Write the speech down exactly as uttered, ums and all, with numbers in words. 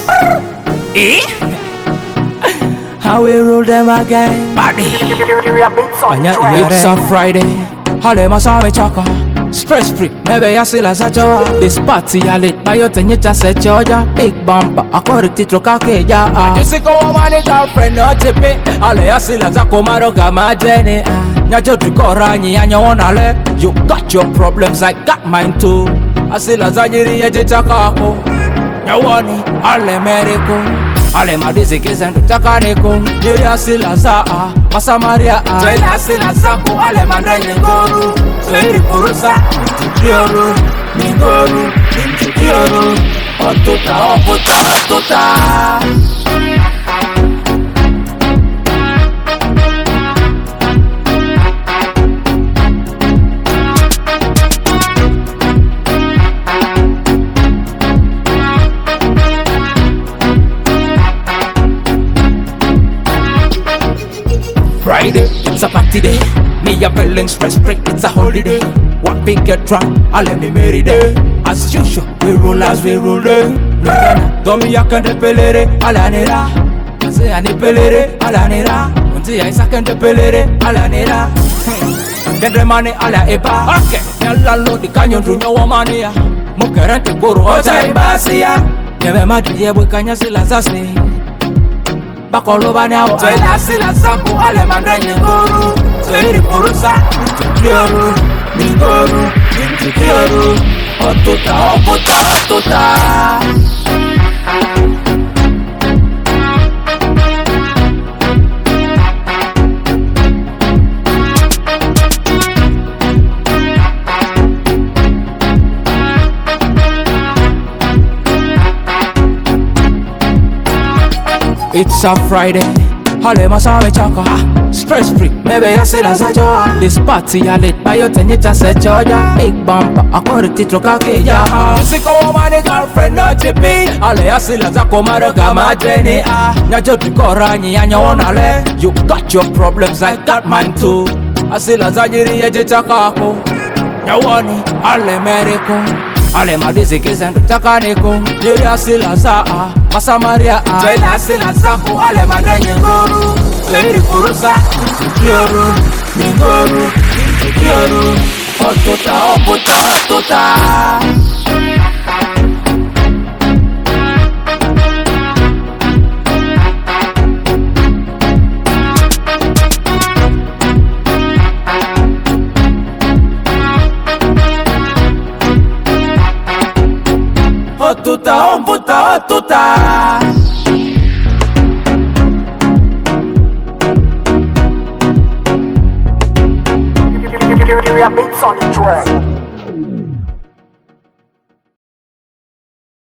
Eh? How we rule them again? Body. It's a Friday. How them a saw me chaka. Stress free, maybe I still as a joa. This party I lit by your thing, you just said Georgia. Big bumper, I call it Titro Kake, ya. You see, go on, it's our friend, not to pay. Ale, I still as a comaro, Gama Jenny. Najo to Korani, and you wanna let. You got your problems, I got mine too. I still as a Yiri, a Jitaka. You want it, Ale Americo. Ale madizi kisa ntutakaniku Niria sila saa Masa maria a Twela sila saku Ale mandrenye ngoru Tweri kurusa Ntukioru Ningoru Ntukioru Otuta oputa otuta Friday, it's a party day. Me a feeling stress break, it's a holiday. What big get drunk, I let me marry day. As usual, we roll as we roll day. Don't me a can't pelere, alanera. I say I need pelere, alanera. Until I second the pelere, alanera. Then the money ala eba. Okay, yalla lo di canyon to no money. Mukarante boro ota ibasia. Never mad ye we kanya sila sasi. Bakoloba now, Twela sila saku ale mandrenye ngoru Tweri kurusa, ntukioru, ningoru, ntukioru Otuta, oputa, otuta It's a Friday, hale masawe chaka Stress free, maybe I still as a joa This party I lit by your ten, you just said Georgia Big bumper, I call it Titro Kake, ya Siko wamani girlfriend, no chippy Ale I still as a komaro gama Jenny Nyajo tukorani, anya wanale You got your problems, I got mine too I still as a jiri ya jitakako Nyawani, ale meriko Ale madizi kisa ntutakaniku Niria sila saa Masa maria a Twela sila saku Ale mandrenye ngoru Tweri kurusa Ntukioru Ningoru Ntukioru Otuta oputa otuta Otuta, omputa, otuta Beats on the track.